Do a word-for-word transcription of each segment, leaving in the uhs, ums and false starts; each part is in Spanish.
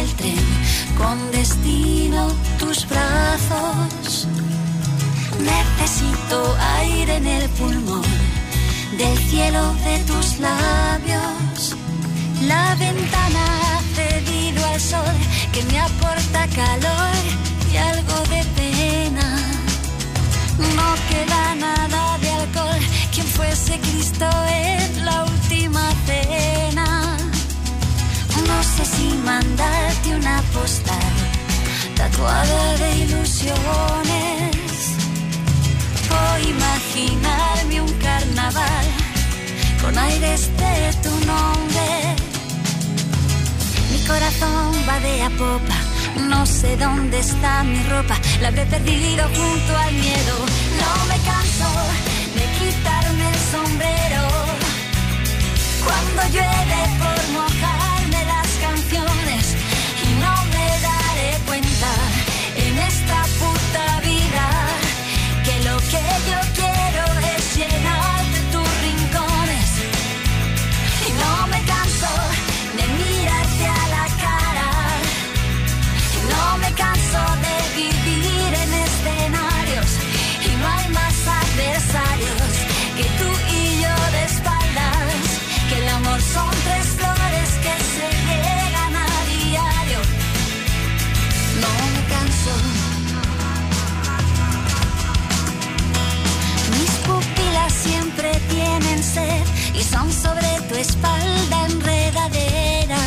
el tren, con destino tus brazos. Necesito aire en el pulmón, del cielo de tus labios. La ventana ha cedido al sol, que me aporta calor y algo de pena. No queda nada de alcohol, quien fuese Cristo en la última cena. No sé si mandarte una postal tatuada de ilusiones, o imaginarme un carnaval con aires de tu nombre. Mi corazón va de a popa, no sé dónde está mi ropa, la habré perdido junto al miedo. No me canso de quitarme el sombrero cuando llueve por mojarme las canciones, y no me daré cuenta en esta puta vida que lo que yo quiero es llenar de tus rincones. Y no me canso de mirarte a la cara, y no me canso de vivir en escenarios, y no hay más adversarios que tú y yo de espaldas, que el amor son tres flores que se riegan a diario. No me canso. Mis pupilas siempre tienen sed y son sobre tu espalda enredadera.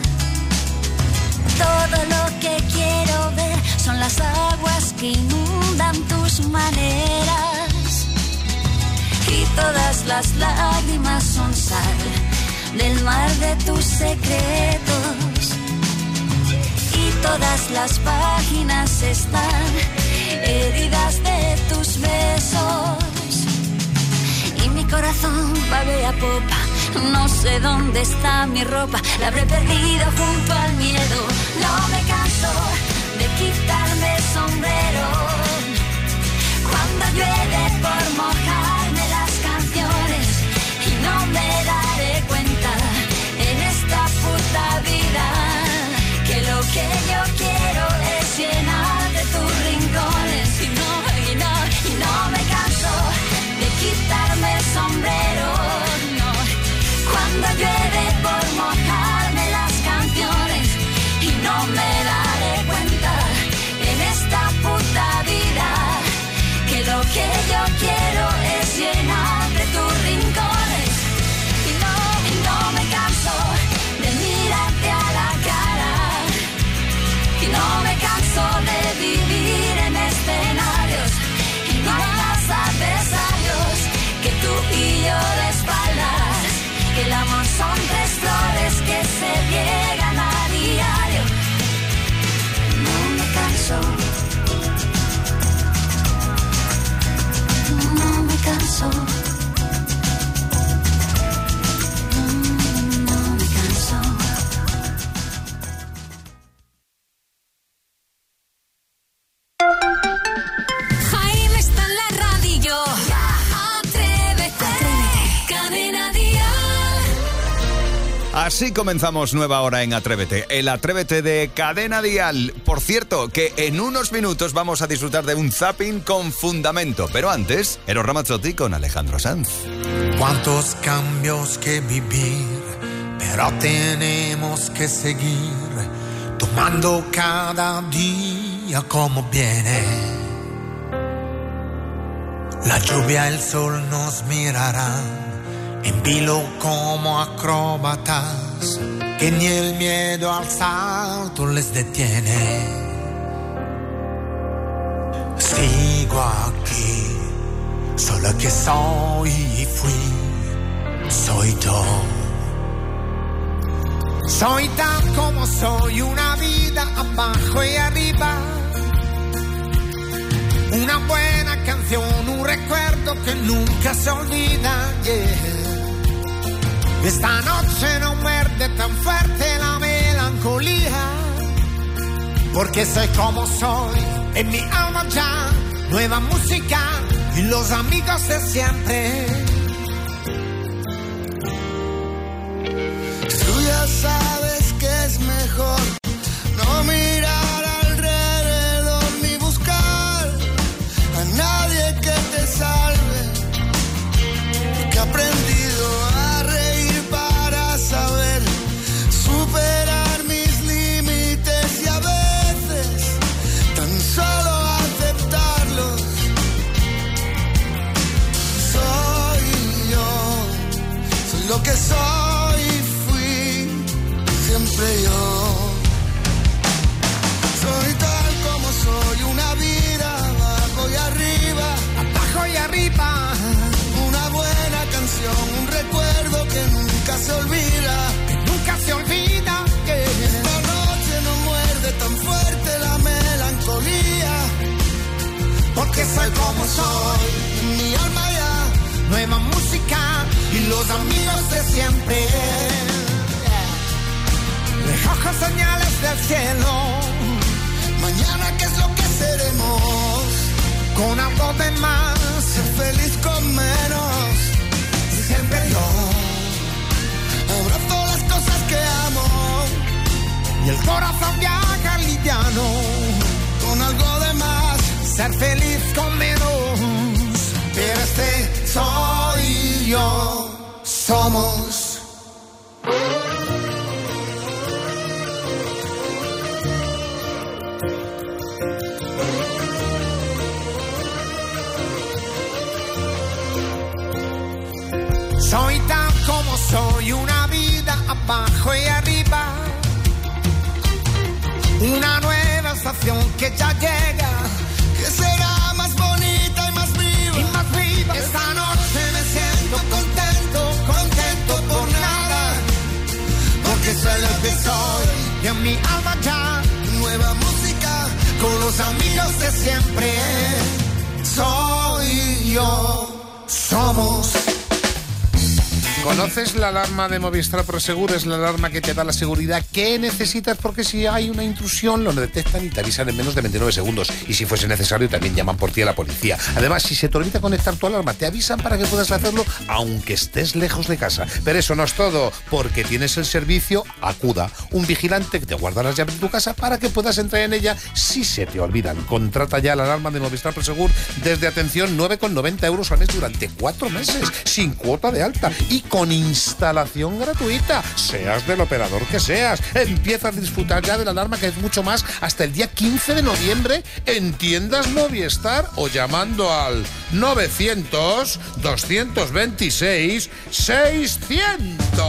Todo lo que quiero ver son las aguas que inundan tus maneras, y todas las lágrimas son sal del mar de tus secretos, y todas las páginas están heridas de tus besos. Y mi corazón va de a popa, no sé dónde está mi ropa, la habré perdido junto al miedo. No me canso de quitarme el sombrero cuando llueve por mojarme las canciones, y no me daré cuenta en esta puta vida que lo que yo quiero es llenar de tus rincones. Y no, y no, y no me canso de quitarme el sombrero, no, cuando llueve por mojarme las canciones, y no me daré cuenta en esta puta vida que lo que yo quiero es llenar de tus rincones. Y no, y no me canso de mirarte a la cara, y no me canso de vivir en escenarios, y no hay más adversarios que tú y yo de espaldas, que el amor son tres flores que se riegan a diario. No me canso, no me canso, no, no me canso. Jaime está en la radio. Atrévete, Cadena Dial. Así comenzamos nueva hora en Atrévete, el Atrévete de Cadena Dial. Por cierto, que en unos minutos vamos a disfrutar de un zapping con fundamento, pero antes, Eros Ramazzotti con Alejandro Sanz. Cuántos cambios que vivir, pero tenemos que seguir, tomando cada día como viene. La lluvia, el sol nos mirarán en vilo como acróbatas, que ni el miedo al salto les detiene. Sigo aquí, solo que soy y fui, soy yo. Soy tan como soy, una vida abajo y arriba, una buena canción, un recuerdo que nunca se olvida, yeah. Esta noche no muerde tan fuerte la melancolía, porque soy como soy, en mi alma ya, nueva música y los amigos de siempre. Tú ya sabes que es mejor no los amigos de siempre. Recojo señales del cielo. Mañana qué es lo que seremos. Con algo de más, ser feliz con menos. Siempre yo abrazo las cosas que amo. Y el corazón viaja liviano. Con algo de más, ser feliz con menos. Pero este soy yo. Somos. Soy tan como soy, una vida abajo y arriba. Una nueva estación que ya llega, que será más bonita y más viva. Y más viva. Esta noche me siento contento, contento por nada. Porque soy lo que soy y en mi alma ya nueva música con los amigos de siempre. Soy yo, somos. ¿Conoces la alarma de Movistar Prosegur? Es la alarma que te da la seguridad que necesitas, porque si hay una intrusión lo detectan y te avisan en menos de veintinueve segundos. Y si fuese necesario también llaman por ti a la policía. Además, si se te olvida conectar tu alarma, te avisan para que puedas hacerlo aunque estés lejos de casa. Pero eso no es todo, porque tienes el servicio Acuda, un vigilante que te guarda las llaves de tu casa para que puedas entrar en ella si se te olvidan. Contrata ya la alarma de Movistar Prosegur desde, atención, nueve con noventa euros al mes durante cuatro meses, sin cuota de alta y con instalación gratuita, seas del operador que seas. Empieza a disfrutar ya de la alarma, que es mucho más, hasta el día quince de noviembre en tiendas Movistar o llamando al novecientos, doscientos veintiséis, seiscientos.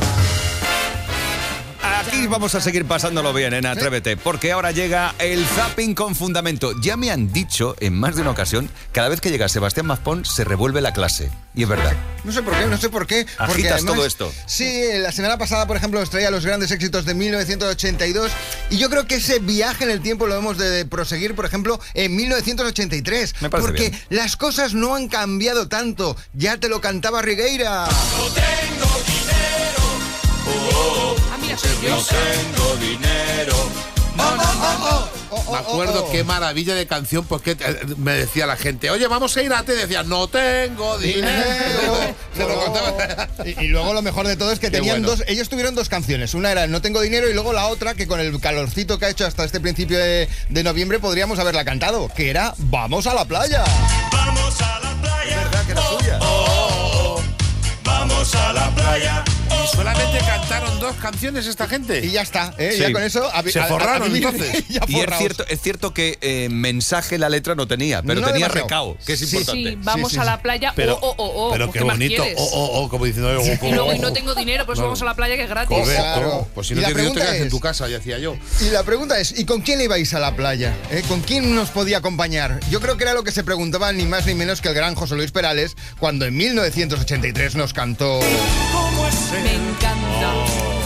Aquí vamos a seguir pasándolo bien en Atrévete, porque ahora llega el zapping con fundamento. Ya me han dicho en más de una ocasión, cada vez que llega Sebastián Maspons se revuelve la clase. Y es verdad. No sé por qué, no sé por qué. Agitas además, todo esto. Sí, la semana pasada, por ejemplo, os traía los grandes éxitos de mil novecientos ochenta y dos. Y yo creo que ese viaje en el tiempo lo hemos de proseguir, por ejemplo, en mil novecientos ochenta y tres. Me parece porque bien. las cosas no han cambiado tanto. Ya te lo cantaba Rigueira. No tengo dinero. Oh, oh, Ah, mira, soy yo. no tengo dinero. Oh, oh, oh, oh, oh, Me acuerdo oh, oh. qué maravilla de canción, porque eh, me decía la gente, oye, vamos a ir a te, decía, no tengo dinero. Se lo contaba. Y, y luego lo mejor de todo es que Qué tenían bueno. dos, ellos tuvieron dos canciones. Una era No tengo dinero y luego la otra, que con el calorcito que ha hecho hasta este principio de, de noviembre podríamos haberla cantado, que era Vamos a la playa. Vamos a la playa. Es verdad que era suya. Oh, oh, oh. Vamos a la playa. Y solamente cantaron dos canciones esta gente. Y ya está, ¿eh? Sí. Ya con eso... a- Se a- a- forraron, a vivir. entonces. Ya Y es forraos. cierto, es cierto que eh, mensaje la letra no tenía, pero No tenía demasiado. recao, que es Sí, importante. Sí, vamos Sí, sí, a sí. la playa. Pero, oh, oh, oh, oh. pero Pues, qué más bonito. quieres? Oh, oh, oh, como diciendo. Oh, oh, Y luego, oh, y no oh. tengo dinero, pues No. vamos a la playa, que es gratis. Correcto. Claro. Pues si Y no la tienes dinero, te pregunta quedas en es- tu casa, ya decía yo. Y la pregunta es, ¿y con quién ibais a la playa? ¿Eh? ¿Con quién nos podía acompañar? Yo creo que era lo que se preguntaba ni más ni menos que el gran José Luis Perales cuando en mil novecientos ochenta y tres nos cantó... Me encanta.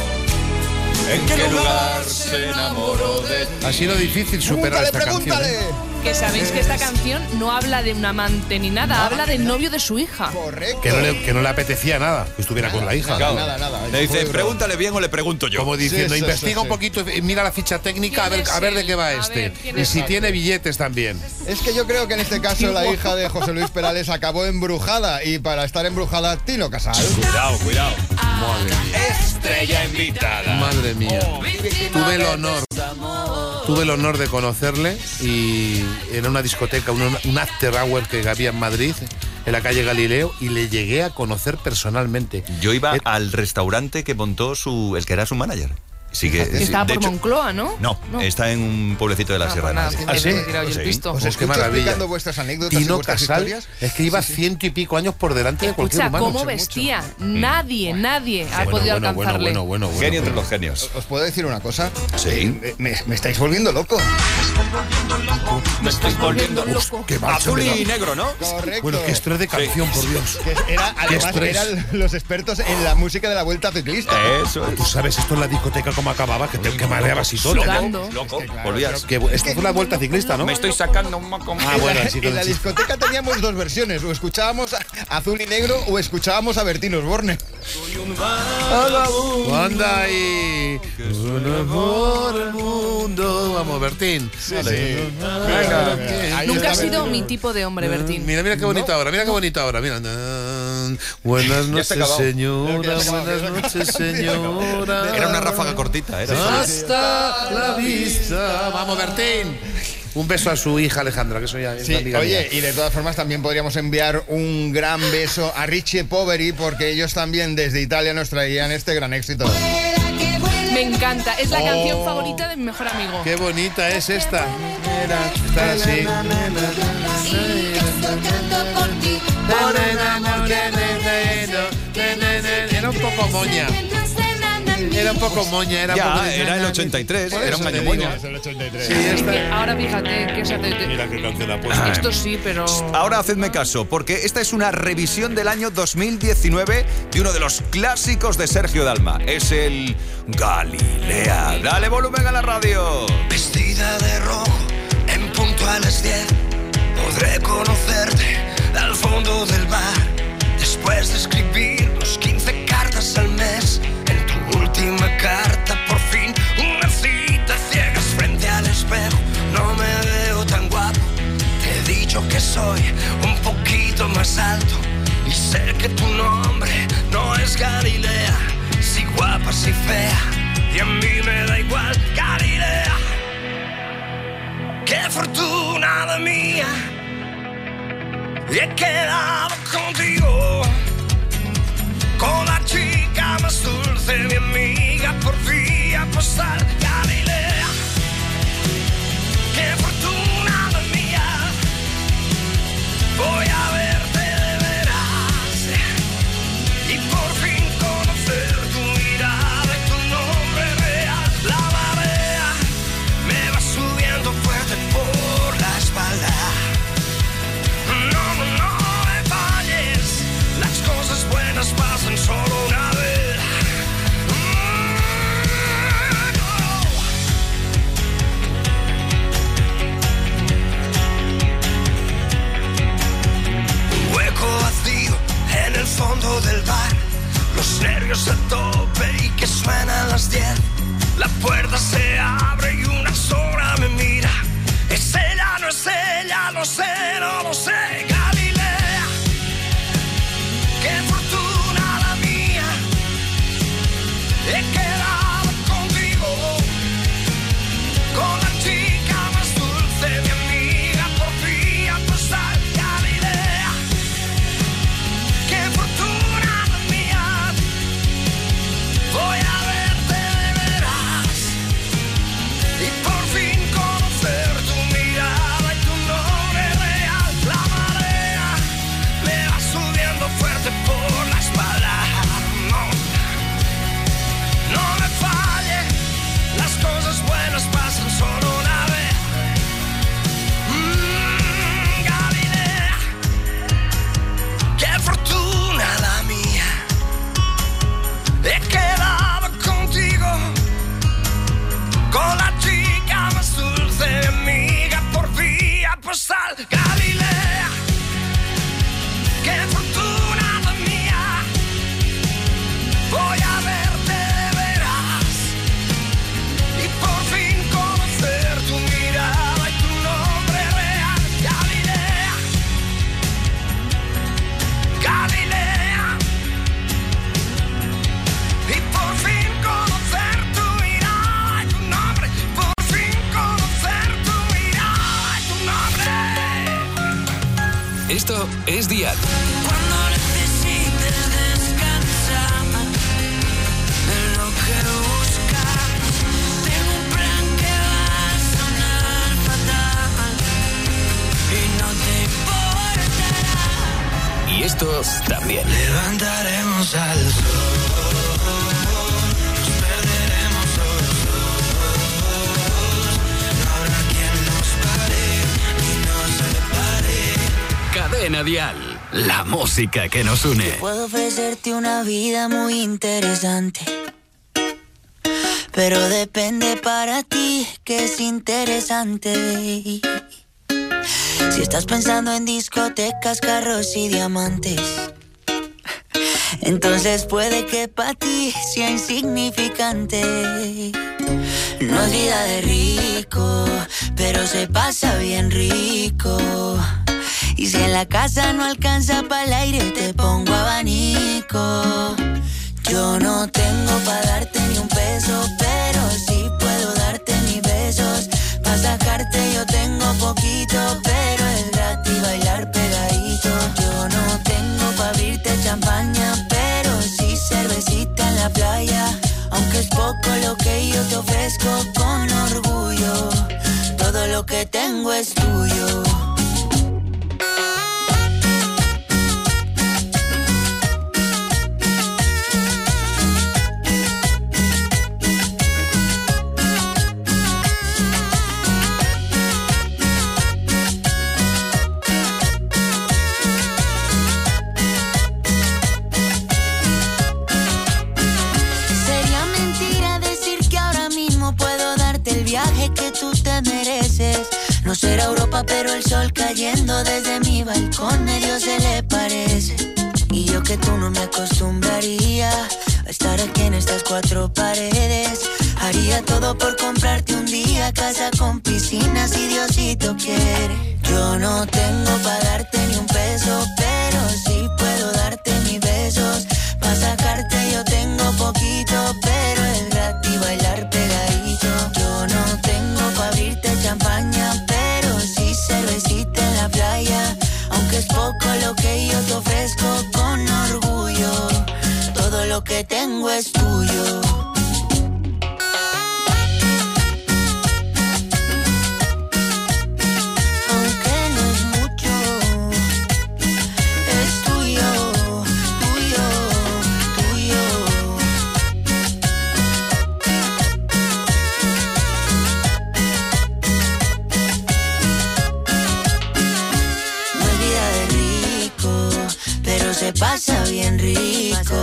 ¿En qué lugar se enamoró de ti? Ha sido difícil superar ¡Pregúntale, esta pregúntale! canción. ¿eh? Que sabéis que esta canción no habla de un amante ni nada, habla del novio de su hija. Correcto. Que no, le, que no le apetecía nada que estuviera con la hija. Nada, nada, nada. Le dice, Joder, pregúntale bien o le pregunto yo. Como diciendo, Sí, sí, investiga sí, un sí. poquito y mira la ficha técnica a ver, ¿Quién a es ver de él? qué va A este. ver, ¿quién Y es si él? tiene billetes también. Es que yo creo que en este caso la hija de José Luis Perales acabó embrujada y para estar embrujada, Tino Casal. Cuidado, cuidado. Madre mía. Estrella invitada. Madre mía. Tuve el honor. Tuve el honor de conocerle y era una discoteca, un, un after hour que había en Madrid, en la calle Galileo, y le llegué a conocer personalmente. Yo iba Eh, al restaurante que montó su, el que era su manager. Sí que, sí, Estaba de por hecho- Moncloa, ¿no? No, está en un pueblecito de la Ah, Sierra pues nada, de que Madrid. me ¿Ah, sí? he tirado yo el Sí. pisto. Os Pues qué escucho maravilla. explicando vuestras anécdotas y Tino vuestras Casal, historias. es que iba Sí, sí. ciento y pico años por delante de cualquier Escucha, humano. cómo Mucho, vestía. mucho. Nadie, nadie ha Bueno, podido bueno, alcanzarle. Bueno, bueno, bueno, Genio entre bueno. los genios. ¿Os puedo decir una cosa? Sí. Eh, me, me estáis volviendo loco. Me estoy Volviendo loco. Qué marcha Azul me da. y negro, ¿no? Correcto. Bueno, qué estrés de canción, por Dios. Que era, además, estrés. eran los expertos en la música de la Vuelta Ciclista. Eso es. Tú sabes, esto en la discoteca cómo acababa, que te que mareabas y todo. Sudando. Loco, Es que claro, volvías. Que, esta fue una vuelta ciclista, ¿no? Me estoy sacando un moco. Ah, bueno, así con En la el chiste. discoteca teníamos dos versiones, o escuchábamos a Azul y Negro o escuchábamos a Bertín Osborne. Anda ahí. Por el mundo. Vamos, Bertín. Vale. Venga, ahí Nunca está ha sido Bertín. mi tipo de hombre, Bertín. Mira, mira qué bonito ahora, mira qué bonito ahora. Mira. Buenas Ya se ha noches, acabado. señora. Ya se ha acabado. Buenas noches, señora. Era una ráfaga cortita, era. Hasta la vista. Vamos, Bertín. Un beso a su hija Alejandra, que eso ya es Sí, una amiga oye, mía. y de todas formas también podríamos enviar un gran beso a Richie Poveri, porque ellos también desde Italia nos traían este gran éxito. Me encanta. Es la Oh. canción favorita de mi mejor amigo. Qué bonita es esta. Mira, está así. Era un poco moña. Era un poco moña. Era un poco Ya, de- era el ochenta y tres, Por era eso un te año digo. moña. Sí, esta. Que ahora fíjate que esa te- te- Mira qué canción ha puesto. esto sí, pero Ahora hacedme caso, porque esta es una revisión del año dos mil diecinueve de uno de los clásicos de Sergio Dalma. Es el Galilea. Dale volumen a la radio. Vestida de rojo, en punto a las diez, podré conocerte al fondo del mar. Después de escribirnos quince cartas al mes, en tu última carta por fin una cita ciegas frente al espejo. No me veo tan guapo, te he dicho que soy un poquito más alto y sé que tu nombre no es Galilea. Si guapa, si fea, y a mí me da igual, Galilea. Qué fortuna la mía, y he quedado contigo, con la chica más dulce, mi amiga por vía postal, Galilea. Qué fortuna la mía, voy a verte de veras y por fin conocer tu mirada y tu nombre real. La marea me va subiendo fuerte por la espalda. No, no, no me falles, las cosas buenas pasan solo una vez. Mm, no. Un hueco vacío en el fondo del bar, los nervios a tope y que suenan las diez. La puerta se abre y una sombra me mira. Es ella, no es ella, lo sé, no lo sé, Galilea. Qué fortuna la mía, he quedado contigo, con la chica más dulce, mi amiga por vía postal, Galilea. Qué fortuna la mía, voy a verte de veras y por fin conocer tu mirada y tu nombre real. La marea me va subiendo fuerte por la espalda. No, no me falle, las cosas buenas pasan solo una vez. Mm, Galilea, qué fortuna la mía, he quedado contigo, con la chica más dulce, mi amiga por vía postal, Galilea. Qué fortuna la mía, voy a verte de veras y por fin conocer tu mirada y tu nombre real, Galilea. Galilea. Y por fin conocer tu mirada y tu nombre, por fin conocer tu mirada y tu nombre. Esto es Dial. Cuando necesites descansar de lo que buscas, tengo un plan que va a sonar fatal y no te importará. Y esto también. Levantaremos al sol, nos perderemos los dos, no habrá quien nos pare ni nos separe. Cadena Dial. La música que nos une. Puedo ofrecerte una vida muy interesante, pero depende para ti que es interesante. Si estás pensando en discotecas, carros y diamantes, entonces puede que para ti sea insignificante. No es vida de rico, pero se pasa bien rico. Y si en la casa no alcanza para el aire, te pongo abanico. Yo no tengo para darte ni un peso, pero sí puedo darte mis besos. Pa' sacarte yo tengo poquito, pero es gratis bailar pegadito. Yo no tengo pa' abrirte champaña, pero sí cervecita en la playa. Aunque es poco lo que yo te ofrezco con orgullo, todo lo que tengo es tuyo. No será Europa, pero el sol cayendo desde mi balcón medio se le parece. Y yo que tú no me acostumbraría a estar aquí en estas cuatro paredes. Haría todo por comprarte un día casa con piscina si Diosito quiere. Yo no tengo pa' darte ni un peso, pero sí puedo darte mis besos. Pa' sacarte yo tengo poquito, pero es gratis bailar pegadito. Yo no tengo pa' abrirte champaña, pero sí cervecita en la playa. Aunque es poco lo que yo te ofrezco con orgullo, todo lo que tengo es tuyo. Se pasa bien rico.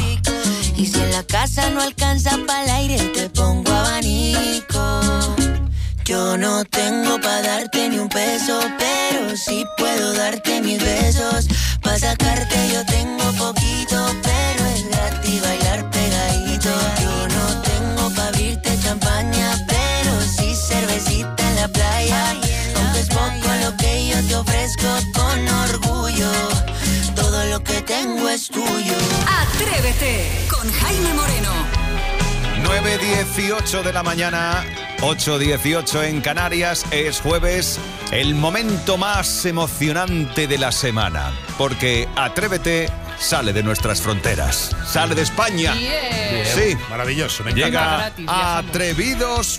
Y si en la casa no alcanza para el aire, te pongo abanico. Yo no tengo pa' darte ni un peso, pero sí puedo darte mis besos. Pa' sacarte yo tengo poquito, pero es gratis bailar pegadito. Yo no tengo pa' abrirte champaña, pero sí cervecita en la playa. Aunque es poco lo que yo te ofrezco con orgullo, todo lo que tengo es tuyo. Atrévete con Jaime Moreno. nueve dieciocho de la mañana, ocho dieciocho en Canarias. Es jueves, el momento más emocionante de la semana, porque Atrévete sale de nuestras fronteras, sale de España. Yeah. Sí, maravilloso, me llega gratis, a Atrevidos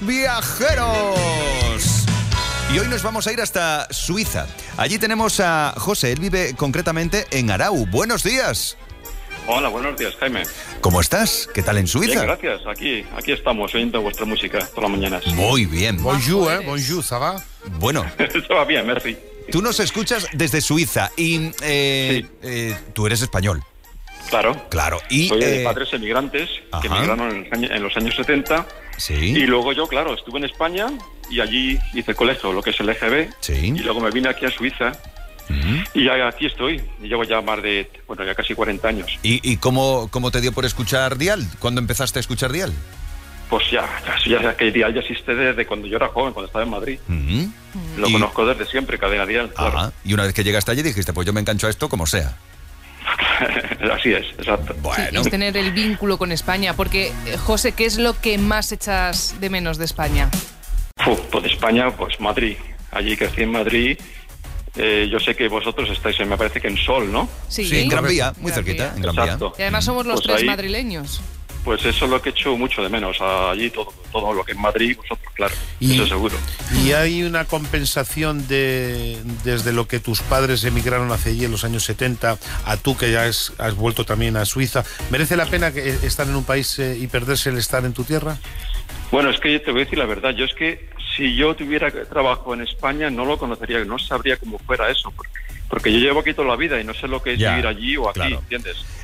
Viajeros. Y hoy nos vamos a ir hasta Suiza. Allí tenemos a José, él vive concretamente en Arau. Buenos días. Hola, buenos días, Jaime. ¿Cómo estás? ¿Qué tal en Suiza? Bien, gracias. Aquí, aquí estamos oyendo vuestra música todas las mañanas. Muy bien. Bonjour, eh, bonjour, ¿ça va? Bueno. Eso va bien, merci. Tú nos escuchas desde Suiza y eh, Sí. eh, tú eres español. Claro. Claro. Y, Soy de eh, padres emigrantes que ajá. emigraron en los años, en los años setenta. Sí. Y luego yo, claro, estuve en España y allí hice colegio, lo que es el E G B. Sí. Y luego me vine aquí a Suiza. Mm. Y ya aquí estoy. Y llevo ya más de, bueno, ya casi cuarenta años. ¿Y, y cómo, cómo te dio por escuchar Dial? ¿Cuándo empezaste a escuchar Dial? Pues ya, ya, ya que Dial ya existe desde cuando yo era joven, cuando estaba en Madrid. Mm. Lo Y- conozco desde siempre, Cadena Dial, claro. Ajá. Y una vez que llegaste allí dijiste, pues yo me engancho a esto como sea. Así es, exacto. Bueno. Es tener el vínculo con España. Porque, eh, José, ¿qué es lo que más echas de menos de España? Uf, pues de España, pues Madrid. Allí crecí en Madrid. Eh, yo sé que vosotros estáis, me parece que en Sol, ¿no? Sí, Sí, en Gran Vía, muy Gran cerquita, Vía. en Gran Vía. Exacto. Y además somos los Pues tres ahí- madrileños. Pues eso es lo que echo mucho de menos. Allí todo, todo lo que es Madrid, vosotros, claro. Y- Eso seguro. Y hay una compensación de desde lo que tus padres emigraron hacia allí en los años setenta a tú que ya has, has vuelto también a Suiza. ¿Merece la pena que estar en un país eh, y perderse el estar en tu tierra? Bueno, es que te voy a decir la verdad. Yo es que si yo tuviera trabajo en España no lo conocería, no sabría cómo fuera eso. Porque, porque yo llevo aquí toda la vida y no sé lo que es Ya, vivir allí o aquí, claro. ¿entiendes?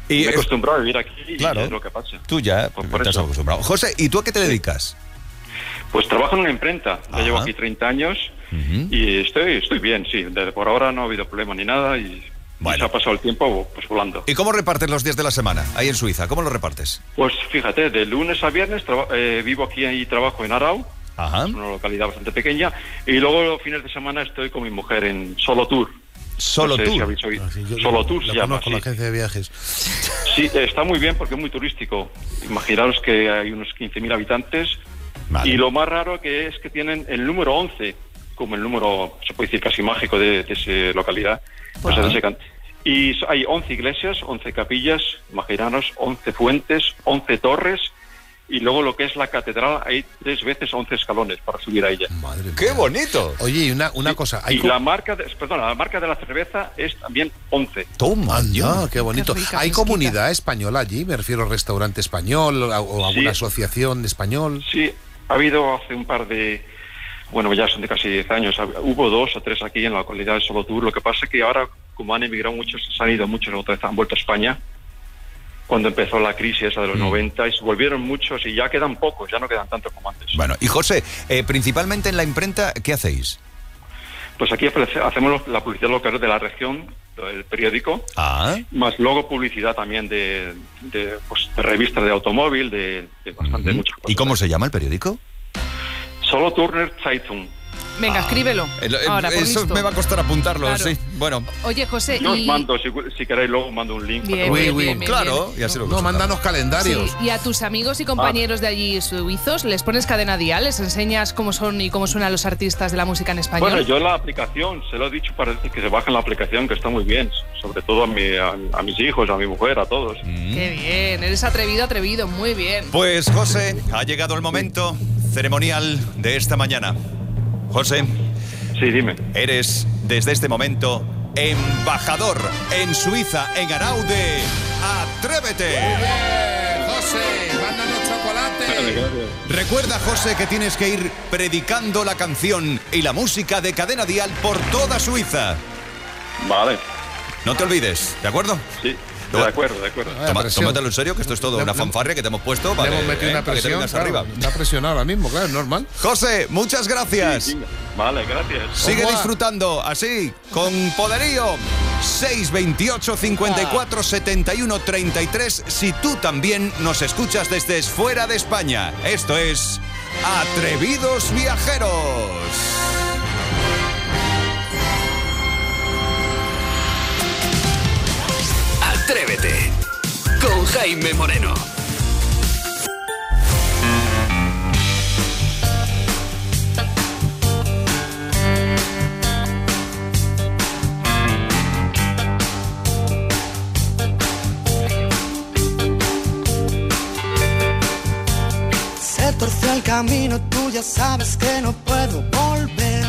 Y me he es- acostumbrado a vivir aquí Claro. y es lo que pasa. Tú ya Pues por te has eso. acostumbrado. José, ¿y tú a qué te dedicas? Pues trabajo en una imprenta, ya Ajá. llevo aquí treinta años Ujú. y estoy estoy bien, sí. De- por ahora no ha habido problema ni nada y, Bueno. y se ha pasado el tiempo pues volando. ¿Y cómo repartes los días de la semana ahí en Suiza? ¿Cómo los repartes? Pues fíjate, de lunes a viernes traba- eh, vivo aquí y trabajo en Arau, Ajá. una localidad bastante pequeña, y luego los fines de semana estoy con mi mujer en Solo Tour. Solo No sé tú. si habéis oído. Ah, sí, yo- Solo yo Tour la se llama. conozco, la Sí. agencia de viajes. Sí, está muy bien porque es muy turístico. Imaginaros que hay unos quince mil habitantes Vale. y lo más raro que es que tienen el número once como el número, se puede decir, casi mágico de, de esa localidad. Pues Ajá. de ese can- y so- hay once iglesias, once capillas, imaginaros, once fuentes, once torres, y luego lo que es la catedral hay tres veces once escalones para subir a ella. Madre mía. ¡Qué bonito! Oye, y una, una cosa. Hay Y co- la marca, de, perdón, la marca de la cerveza es también once. Toma, Anda, qué bonito. Qué rica, ¿Hay fresquita. comunidad española allí? Me refiero al restaurante español o, o alguna Sí. asociación de español. Sí, ha habido hace un par de, bueno, ya son de casi diez años, hab- hubo dos o tres aquí en la localidad de Solotur. Lo que pasa es que ahora, como han emigrado muchos, se han ido muchos, otra vez han vuelto a España, cuando empezó la crisis esa de los noventa, y se volvieron muchos y ya quedan pocos, ya no quedan tantos como antes. Bueno, y José, eh, principalmente en la imprenta, ¿qué hacéis? Pues aquí aparece- hacemos la publicidad local de la región, el periódico, Ah, más luego publicidad también de, de, pues, de revistas de automóvil, de, de bastante, muchas cosas. ¿y cómo se llama el periódico? Solo Turner Zeitung. Venga, escríbelo. El- el- Ahora, por eso listo. me va a costar apuntarlo, Claro. sí. Bueno, Oye, José, Yo os y... mando, si, si queréis, luego mando un link. Bien, Uy, bien, uy, bien, bien, claro, bien. y así lo No, mándanos Sí, calendarios. y a tus amigos y compañeros de allí suizos, ¿les pones cadena dial? ¿Les enseñas cómo son y cómo suenan los artistas de la música en español? Bueno, yo en la aplicación, se lo he dicho para que se bajen la aplicación, que está muy bien. Sobre todo a, mi, a, a mis hijos, a mi mujer, a todos. Qué bien, eres atrevido, atrevido, muy bien. pues José, ha llegado el momento ceremonial de esta mañana. José, Sí, dime. eres desde este momento embajador en Suiza, en Arau de Atrévete. Bien, José, mándanos chocolate. Recuerda, José, que tienes que ir predicando la canción y la música de Cadena Dial por toda Suiza. Vale, No te olvides, ¿de acuerdo? sí, No. de acuerdo, de acuerdo. Vaya Toma- presión. tómatelo en serio, que esto es todo Le- una le- fanfarria que te hemos puesto Le para, hemos metido eh, una para que te presión. vengas Claro, arriba. está presionado ahora mismo, claro, es normal. José, muchas gracias. Venga. Vale, gracias. Sigue Ojo a- disfrutando así, con poderío. seis veintiocho cincuenta y cuatro setenta y uno treinta y tres si tú también nos escuchas desde fuera de España. Esto es Atrevidos Viajeros. Atrévete con Jaime Moreno. Se torció el camino, tú ya sabes que no puedo volver.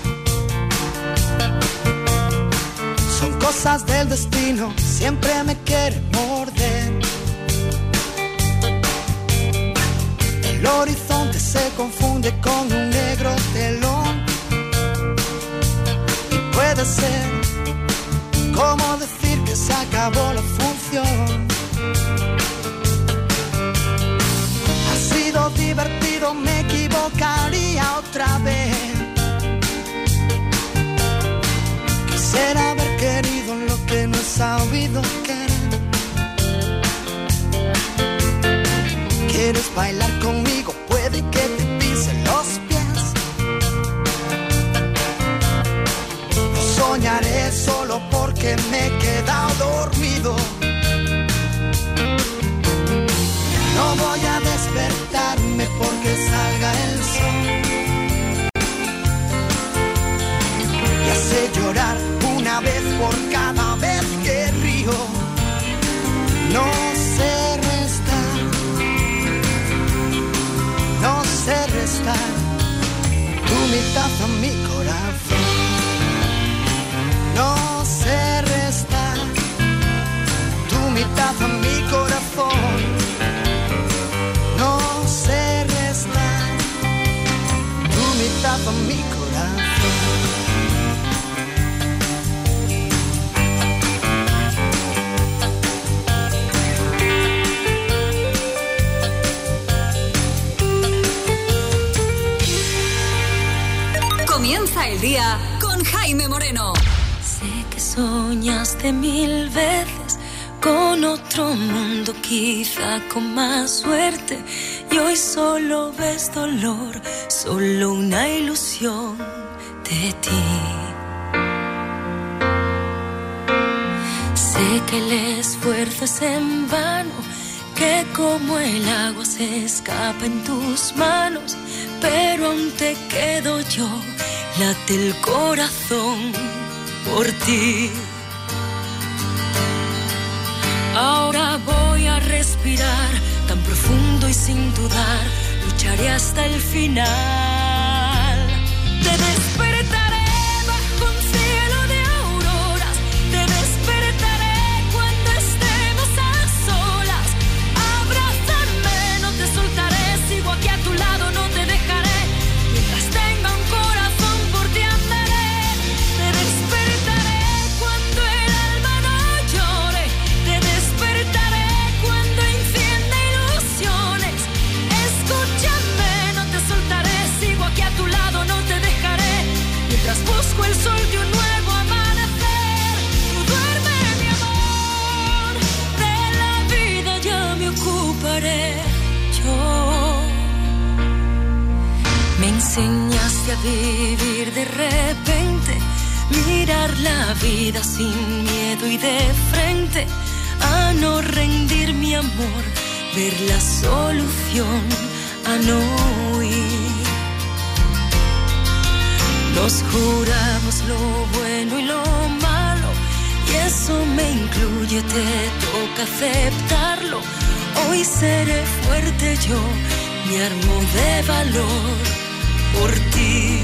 Son cosas del destino, siempre me quiere morder. El horizonte se confunde con un negro telón. Y puede ser como decir que se acabó la función. Ha sido divertido, me equivocaría otra vez. Quisiera haber querido lo que no he sabido querer. ¿Quieres bailar conmigo? Puede que te pise los pies. No soñaré solo porque me he quedado dormido. No voy a despertarme porque salga el sol. Y hace llorar una vez por cada vez que río. No sé restar, no sé restar tu mitad a mi corazón. No sé restar tu mitad a mi corazón. No sé restar tu mitad a mi corazón. Comienza el día con Jaime Moreno. Sé que soñaste mil veces con otro mundo, quizá con más suerte, y hoy solo ves dolor, solo una ilusión de ti. Sé que el esfuerzo es en vano, que como el agua se escapa en tus manos, pero aún te quedo yo, late el corazón por ti. Ahora voy a respirar tan profundo y sin dudar, lucharé hasta el final. Te despertaré bajo un cielo de auroras, te despertaré cuando estemos a solas. Abrázame, no te soltaré, sigo aquí a tu lado, no te dejaré. Mientras tenga un corazón por ti andaré. Te despertaré cuando el alma no llore, te despertaré cuando encienda ilusiones. Escúchame, no te soltaré, sigo aquí a tu lado, no te dejaré. Mientras busco el sol de un nuevo amanecer, tú duerme, mi amor, de la vida ya me ocuparé yo. Me enseñaste a vivir de repente, mirar la vida sin miedo y de frente, a no rendir mi amor, ver la solución, a no huir. Nos juramos lo bueno y lo malo, y eso me incluye, te toca aceptarlo. Hoy seré fuerte yo, me armo de valor por ti.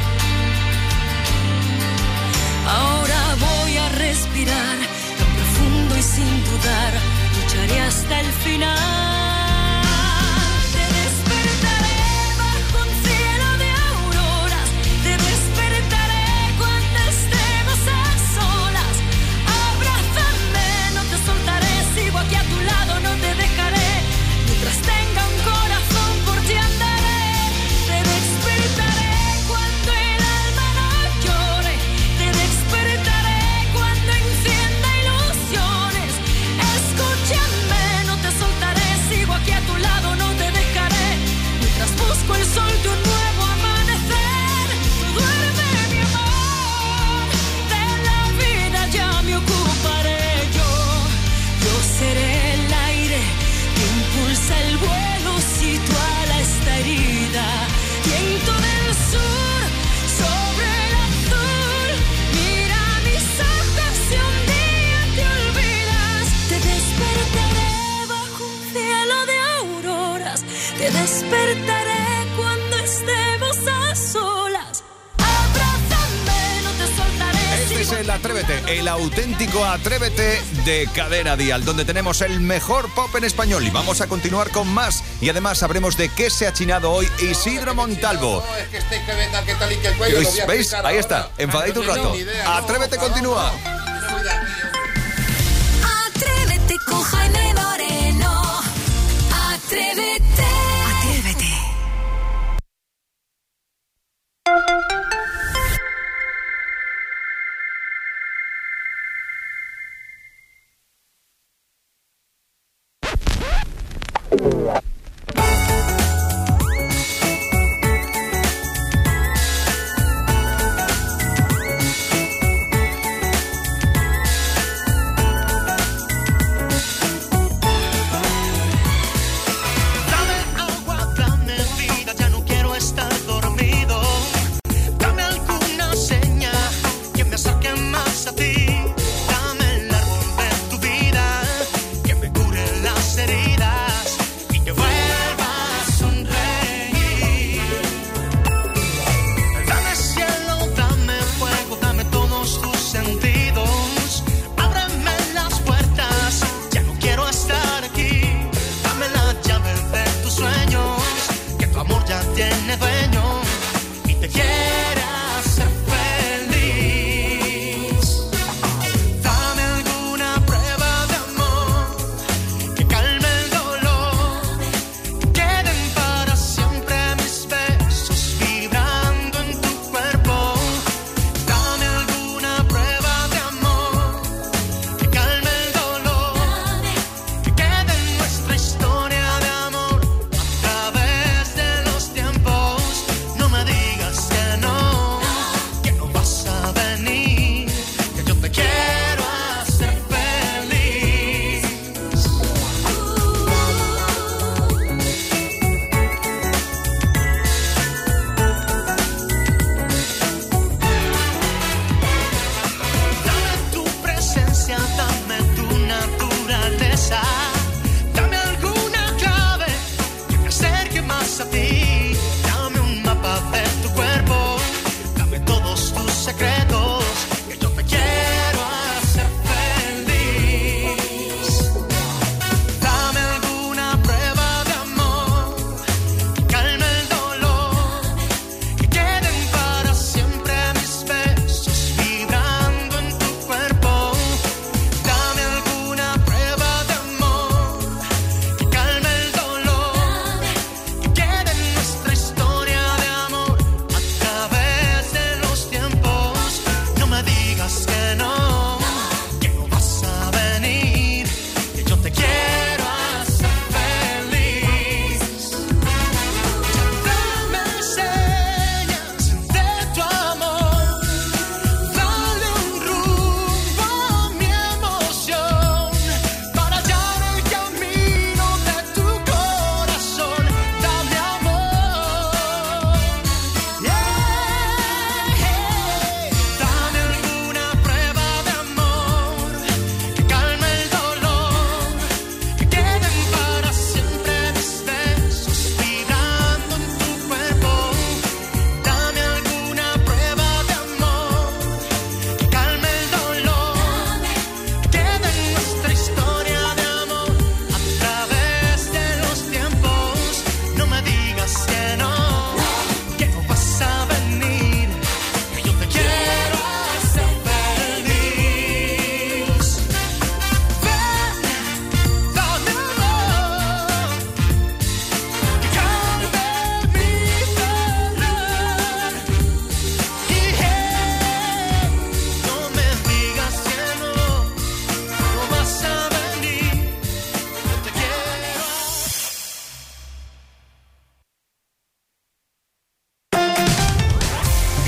Ahora voy a respirar tan profundo y sin dudar, lucharé hasta el final. Te despertaré bajo un cielo de auroras, te despertaré cuando estemos a solas. Abrázame, no te soltaré, sigo aquí a tu lado, no te dejaré. Mientras tenga un corazón por ti andaré. Te despertaré cuando el alma no llore, te despertaré cuando encienda ilusiones. Escúchame, no te soltaré, sigo aquí a tu lado, no te dejaré. Mientras busco el sol de un nuevo amanecer, tú duerme, mi amor, de la vida ya me ocuparé yo. Yo seré el aire que impulsa el vuelo, situala esta herida, viento del sur sobre el azul. Mira mis ojos si un día te olvidas. Te despertaré bajo un cielo de auroras, te despertaré cuando estemos a solas. Abrázame, no te soltaré. Este es el Atrévete, el auténtico Atrévete de Cadena Dial, donde tenemos el mejor pop en español y vamos a continuar con más. Y además sabremos de qué se ha chinado hoy Isidro Montalvo. No, es que este que venga, que tal y que el cuello, lo voy a ¿Veis? explicar Ahí ahora. está, enfadadito un No tengo rato. ni idea, no, Atrévete, no, continúa. no, no. Atrévete con Jaime Moreno. Atrévete. Atrévete.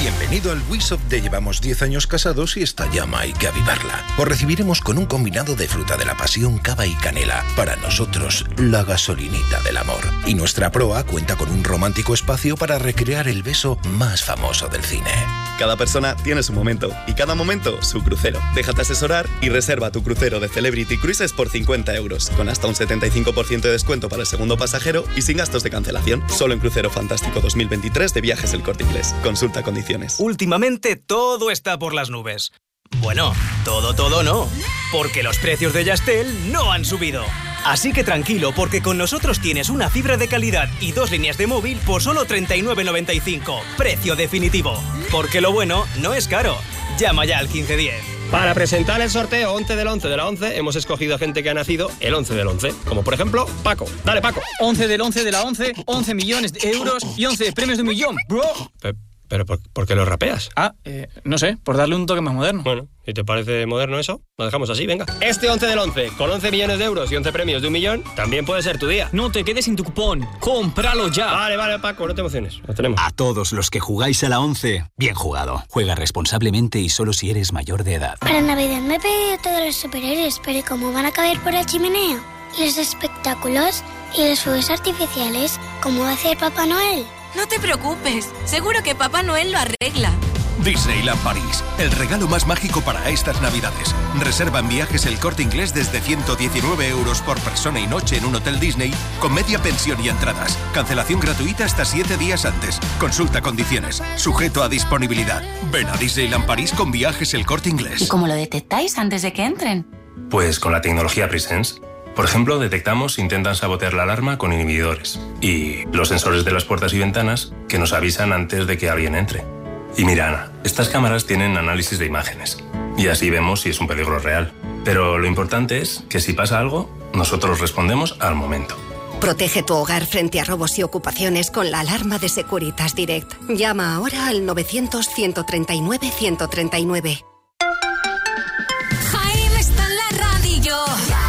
Bienvenido al WeSoft de Llevamos diez años casados y esta llama hay que avivarla. Os recibiremos con un combinado de fruta de la pasión, cava y canela. Para nosotros, la gasolinita del amor. Y nuestra proa cuenta con un romántico espacio para recrear el beso más famoso del cine. Cada persona tiene su momento y cada momento su crucero. Déjate asesorar y reserva tu crucero de Celebrity Cruises por cincuenta euros, con hasta un setenta y cinco por ciento de descuento para el segundo pasajero y sin gastos de cancelación. Solo en Crucero Fantástico dos mil veintitrés de Viajes El Corte Inglés. Consulta condiciones. Últimamente todo está por las nubes. Bueno, todo, todo no, porque los precios de Yastel no han subido. Así que tranquilo, porque con nosotros tienes una fibra de calidad y dos líneas de móvil por solo treinta y nueve noventa y cinco. Precio definitivo. Porque lo bueno no es caro. Llama ya al quince diez. Para presentar el sorteo once del once de la once, hemos escogido a gente que ha nacido el once del once. Como por ejemplo, Paco. Dale, Paco. once del once de la once, once millones de euros y once premios de un millón, bro. Pe- ¿Pero por, por qué lo rapeas? Ah, eh, no sé, por darle un toque más moderno. Bueno, ¿y te parece moderno eso? Lo dejamos así, venga. Este once del once, con once millones de euros y once premios de un millón, también puede ser tu día. No te quedes sin tu cupón. ¡Cómpralo ya! Vale, vale, Paco, no te emociones. Lo tenemos. A todos los que jugáis a la once, bien jugado. Juega responsablemente y solo si eres mayor de edad. Para Navidad me he pedido todos los superhéroes, pero ¿cómo van a caber por la chimenea? ¿Y los espectáculos? ¿Y los fuegos artificiales? ¿Cómo va a hacer Papá Noel? No te preocupes, seguro que Papá Noel lo arregla. Disneyland París, el regalo más mágico para estas Navidades. Reserva en Viajes El Corte Inglés desde ciento diecinueve euros por persona y noche en un hotel Disney con media pensión y entradas. Cancelación gratuita hasta siete días antes. Consulta condiciones. Sujeto a disponibilidad. Ven a Disneyland París con Viajes El Corte Inglés. ¿Y cómo lo detectáis antes de que entren? Pues con la tecnología Presence. Por ejemplo, detectamos si intentan sabotear la alarma con inhibidores y los sensores de las puertas y ventanas que nos avisan antes de que alguien entre. Y mira, Ana, estas cámaras tienen análisis de imágenes y así vemos si es un peligro real. Pero lo importante es que si pasa algo, nosotros respondemos al momento. Protege tu hogar frente a robos y ocupaciones con la alarma de Securitas Direct. Llama ahora al novecientos, ciento treinta y nueve, ciento treinta y nueve. Jaime está en la radio.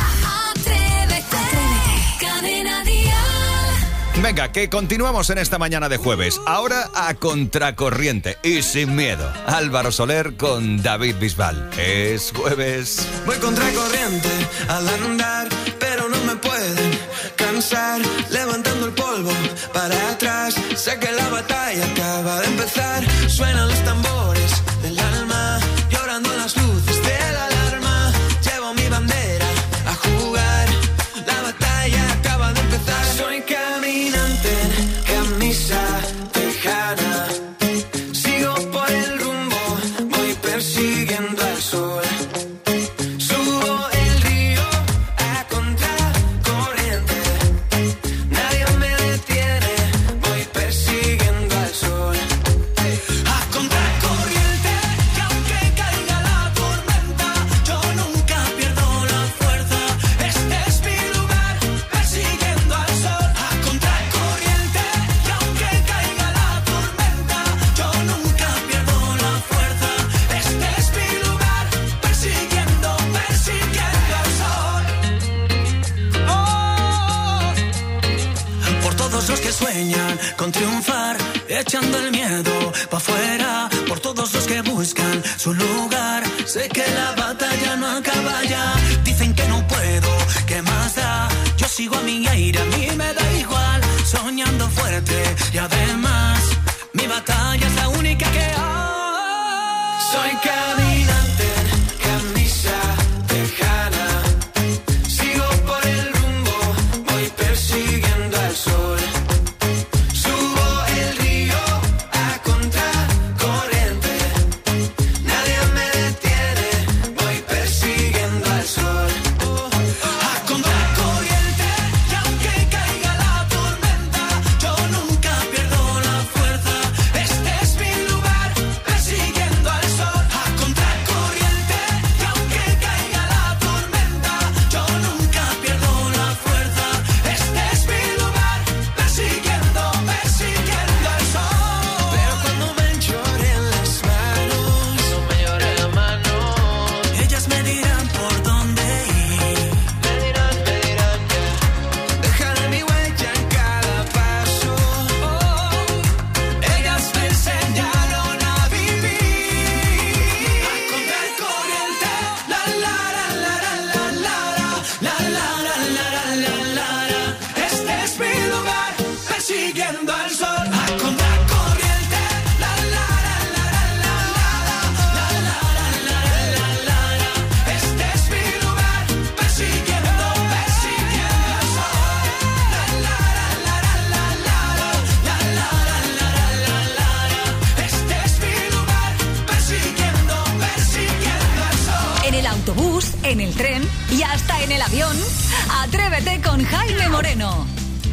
Venga, que continuamos en esta mañana de jueves. Ahora a contracorriente y sin miedo. Álvaro Soler con David Bisbal. Es jueves. Voy contracorriente al andar, pero no me pueden cansar. Levantando el polvo para atrás. Sé que la batalla acaba de empezar. Suenan los tambores del alma, llorando las luces de la alarma. Llevo mi bandera a jugar. La batalla acaba de empezar. Soy caminante en camisa tejana. Sigo por el rumbo, voy persiguiendo al sol. Subo el río a contracorriente. Nadie me detiene, voy persiguiendo al sol. A contracorriente, y aunque caiga la tormenta, yo nunca pierdo la fuerza. Este es mi lugar, persiguiendo al sol. A contracorriente, y aunque caiga la tormenta, yo nunca pierdo la fuerza. Este es mi lugar, persiguiendo, persiguiendo al sol. Oh. Por todos los que sueñan con triunfar, echando el miedo pa' afuera. Por todos los que buscan su lugar, sé que la batalla no acaba ya. Dicen que no puedo, ¿qué más da? Yo sigo a mi aire, a mí me da igual. Soñando fuerte y además mi batalla es la única que hay. Soy caminante en camisa tejana. Sigo por el rumbo, voy persiguiendo al sol. Subo el río a contracorriente. Nadie me detiene, voy persiguiendo al sol. A contracorriente, y aunque caiga la tormenta, yo nunca pierdo la fuerza. Este es mi lugar, persiguiendo al sol. A contracorriente. en el tren y hasta en el avión. Atrévete con Jaime Moreno.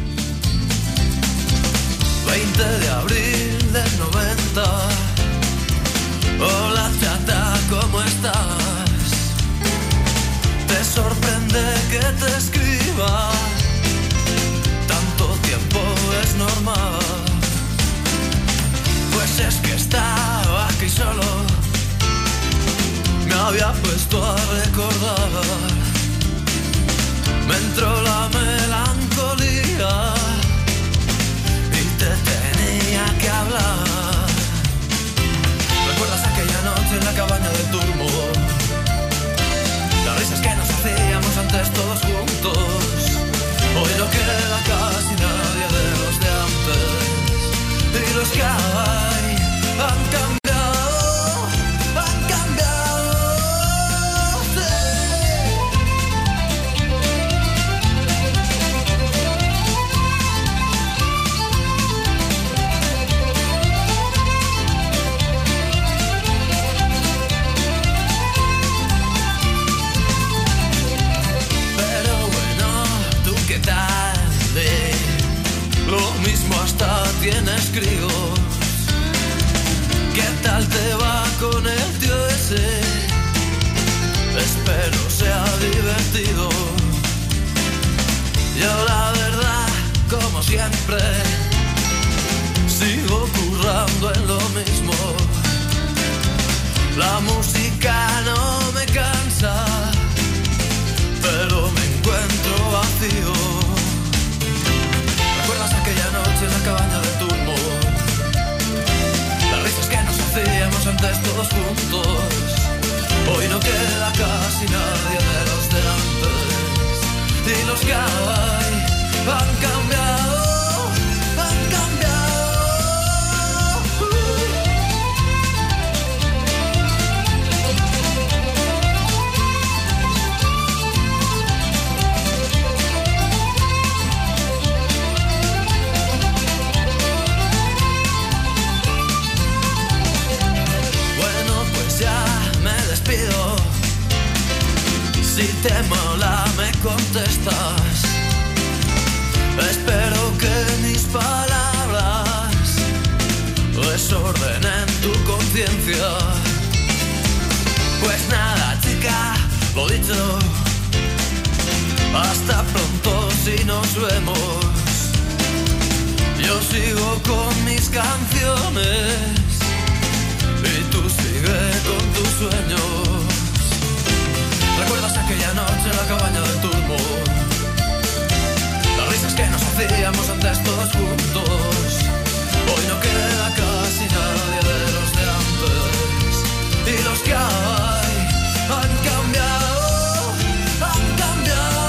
veinte de abril del noventa. Hola chata, ¿cómo estás? Te sorprende que te escriba. Tanto tiempo es normal. Pues es que estaba aquí solo. Me había puesto a recordar. Me entró la melancolía y te tenía que hablar. ¿Recuerdas aquella noche en la cabaña del turbo? Las risas que nos hacíamos antes todos juntos. Hoy no queda casi nadie de los de antes. Y los que hay han cambiado. Lo mismo hasta tienes críos. ¿Qué tal te va con el tío ese? Espero sea divertido. Yo la verdad, como siempre, sigo currando en lo mismo. La música no me cansa, pero me encuentro vacío. ¿Recuerdas aquella noche en la cabaña del turbo? Las risas que nos hacíamos antes todos juntos. Hoy no queda casi nadie de los de antes. Y los que hay han cambiado, han cambiado. Si te mola me contestas. Espero que mis palabras desordenen tu conciencia. Pues nada chica, lo dicho. Hasta pronto si nos vemos. Yo sigo con mis canciones y tú sigue con tus sueños. ¿Recuerdas aquella noche en la cabaña del turbo? Las risas que nos hacíamos antes todos juntos. Hoy no queda casi nadie de los de antes. Y los que hay han cambiado, han cambiado.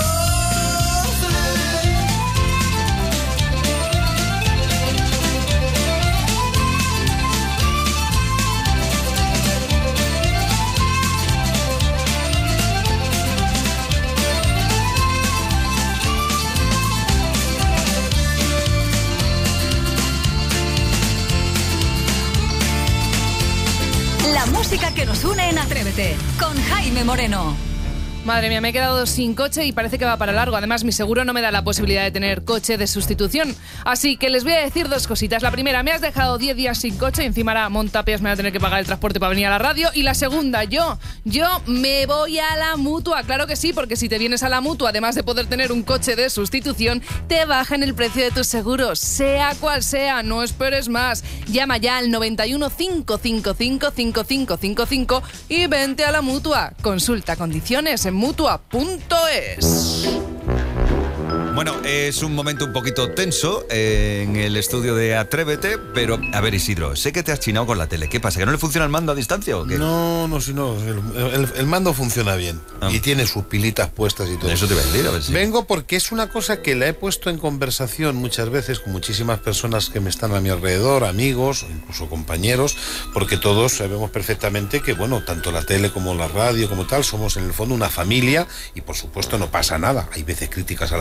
La música que nos une en Atrévete, con Jaime Moreno. Madre mía, me he quedado sin coche y parece que va para largo. Además, mi seguro no me da la posibilidad de tener coche de sustitución. Así que les voy a decir dos cositas. La primera, me has dejado diez días sin coche y encima ahora Montapias me va a tener que pagar el transporte para venir a la radio. Y la segunda, yo, yo me voy a la Mutua. Claro que sí, porque si te vienes a la Mutua, además de poder tener un coche de sustitución, te bajan el precio de tus seguros, sea cual sea. No esperes más. Llama ya al noventa y uno, cinco cinco cinco, cinco cinco cinco cinco y vente a la Mutua. Consulta condiciones en mutua punto es. Bueno, es un momento un poquito tenso eh, en el estudio de Atrévete, pero a ver, Isidro, sé que te has chinado con la tele. ¿Qué pasa? ¿Que no le funciona el mando a distancia o qué? No, no, si no, el, el, el mando funciona bien ah. y tiene sus pilitas puestas y todo. Eso te voy a decir, a ver si... Vengo porque es una cosa que la he puesto en conversación muchas veces con muchísimas personas que me están a mi alrededor, amigos, incluso compañeros, porque todos sabemos perfectamente que, bueno, tanto la tele como la radio como tal, somos en el fondo una familia y por supuesto no pasa nada. Hay veces críticas a la radio y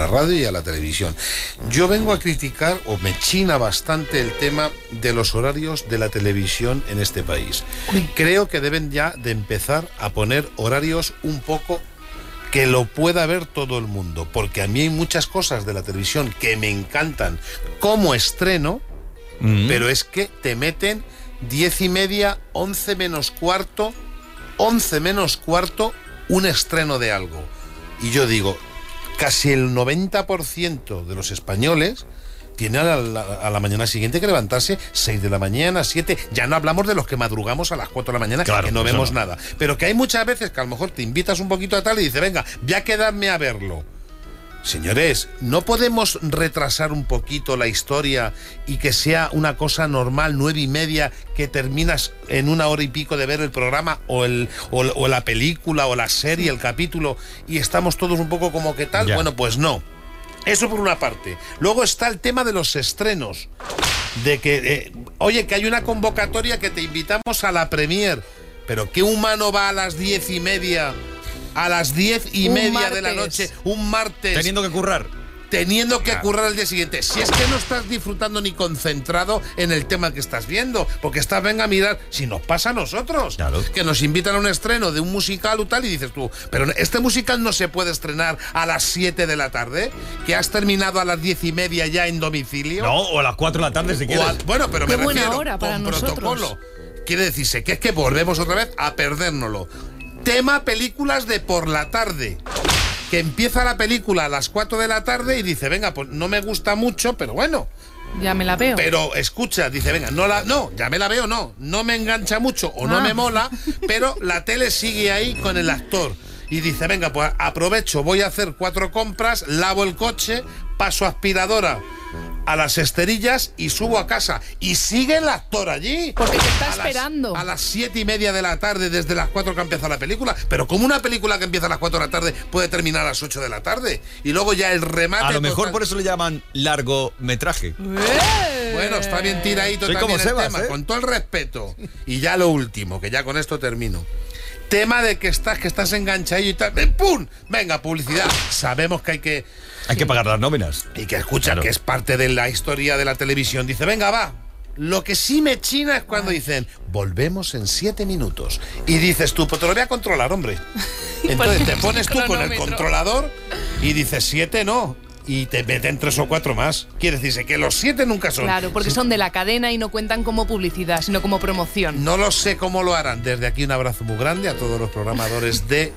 y a la televisión. Yo vengo a criticar, o me china bastante el tema de los horarios de la televisión en este país. Creo que deben ya de empezar a poner horarios un poco que lo pueda ver todo el mundo, porque a mí hay muchas cosas de la televisión que me encantan como estreno, mm. pero es que te meten diez y media, once menos cuarto, once menos cuarto, un estreno de algo. Y yo digo, casi el noventa por ciento de los españoles tiene a la, a la mañana siguiente que levantarse seis de la mañana, siete. Ya no hablamos de los que madrugamos a las cuatro de la mañana, claro, que no vemos no. nada. Pero que hay muchas veces que a lo mejor te invitas un poquito a tal y dices, venga, voy a quedarme a verlo. Señores, ¿no podemos retrasar un poquito la historia y que sea una cosa normal, nueve y media, que terminas en una hora y pico de ver el programa o, el, o, o la película o la serie, el capítulo, y estamos todos un poco como que tal? Ya. Bueno, pues no. Eso por una parte. Luego está el tema de los estrenos. De que, eh, oye, que hay una convocatoria que te invitamos a la premier. Pero ¿qué humano va a las diez y media, a las diez y un media martes. de la noche, un martes? Teniendo que currar. Teniendo que claro. currar el día siguiente. Si es que no estás disfrutando ni concentrado en el tema que estás viendo, porque estás, venga a mirar, si nos pasa a nosotros, claro. que nos invitan a un estreno de un musical o tal, y dices tú, pero este musical no se puede estrenar a las siete de la tarde, que has terminado a las diez y media ya en domicilio. No, o a las cuatro de la tarde si quieres. A, bueno, pero Qué me buena refiero, hora para con nosotros. protocolo. Quiere decirse que es que volvemos otra vez a perdérnoslo. Tema películas de por la tarde. Que empieza la película a las cuatro de la tarde y dice, venga, pues no me gusta mucho, pero bueno. Ya me la veo. Pero escucha, dice, venga, no la, no, ya me la veo, no. No me engancha mucho o no ah. me mola, pero la tele sigue ahí con el actor. Y dice, venga, pues aprovecho, voy a hacer cuatro compras, lavo el coche, paso aspiradora a las esterillas y subo a casa. Y sigue el actor allí. Porque te está a esperando. Las, a las siete y media de la tarde, desde las cuatro que empieza la película. Pero como una película que empieza a las cuatro de la tarde puede terminar a las ocho de la tarde. Y luego ya el remate. A lo mejor total... por eso le llaman largometraje. ¡Eh! Bueno, está bien tiradito Soy también como el Sebas, tema, ¿eh? con todo el respeto. Y ya lo último, que ya con esto termino. Tema de que estás, que estás enganchadillo y tal. ¡Pum! Venga, publicidad. Sabemos que hay que... Hay que pagar las nóminas. Y que escucha, claro. que es parte de la historia de la televisión. Dice, venga, va. Lo que sí me china es cuando dicen, volvemos en siete minutos. Y dices tú, pues te lo voy a controlar, hombre. Entonces te pones tú con el controlador y dices, siete no. Y te meten tres o cuatro más. Quiere decirse que los siete nunca son. Claro, porque son de la cadena y no cuentan como publicidad, sino como promoción. No lo sé cómo lo harán. Desde aquí un abrazo muy grande a todos los programadores de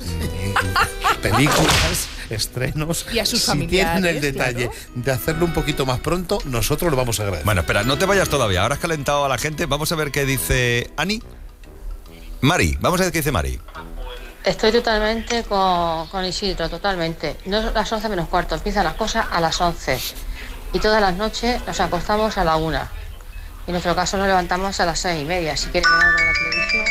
películas, estrenos. Y a sus si familiares. Si tienen el detalle claro. de hacerlo un poquito más pronto, nosotros lo vamos a agradecer. Bueno, espera, no te vayas todavía. Ahora has calentado a la gente. Vamos a ver qué dice Ani. Mari, vamos a ver qué dice Mari. Estoy totalmente con, con Isidro, totalmente. No es las once menos cuarto, empiezan las cosas a las once. Y todas las noches nos acostamos a la una. Y en nuestro caso nos levantamos a las seis y media. Si quieren ver algo de la televisión...